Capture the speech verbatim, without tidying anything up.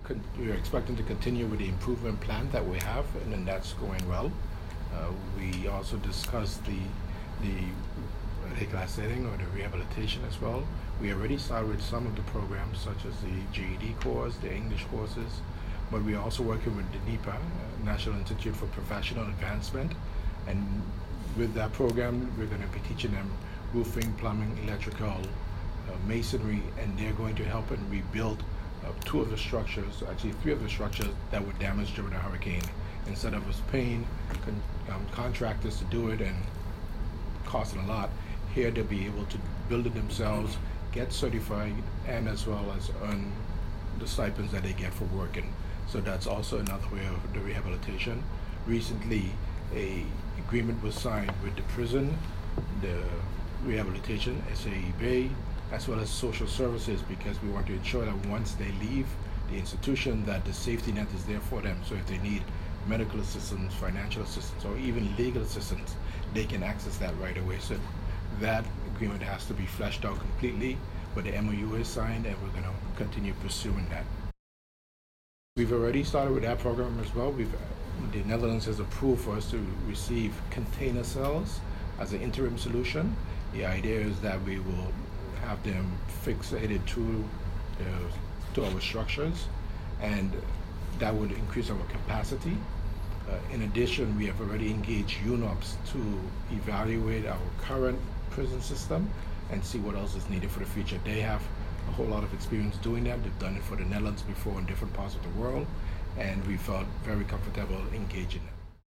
con we're expecting to continue with the improvement plan that we have, and then that's going well. Uh, we also discussed the the rehabilitation or the rehabilitation as well. We already started with some of the programs, such as the G E D course, the English courses, but we're also working with the NEPA, uh, National Institute for Professional Advancement, and with that program, we're going to be teaching them roofing, plumbing, electrical, uh, masonry, and they're going to help and rebuild uh, two of the structures, actually three of the structures that were damaged during the hurricane. Instead of us paying con um, contractors to do it and costing a lot, here they'll be able to build it themselves, get certified, and as well as earn the stipends that they get for working. So that's also another way of the rehabilitation. Recently, a agreement was signed with the prison, the rehabilitation, S A E B, as well as social services, because we want to ensure that once they leave the institution, that the safety net is there for them. So if they need medical assistance, financial assistance, or even legal assistance, they can access that right away. So that agreement has to be fleshed out completely, but the M O U is signed, and we're going to continue pursuing that. We've already started with that program as well. We've, the Netherlands has approved for us to receive container cells as an interim solution. The idea is that we will have them fixated to, uh, to our structures, and that would increase our capacity. Uh, in addition, we have already engaged U N O P S to evaluate our current prison system and see what else is needed for the future. They have a whole lot of experience doing that. They've done it for the Netherlands before in different parts of the world, and we felt very comfortable engaging them.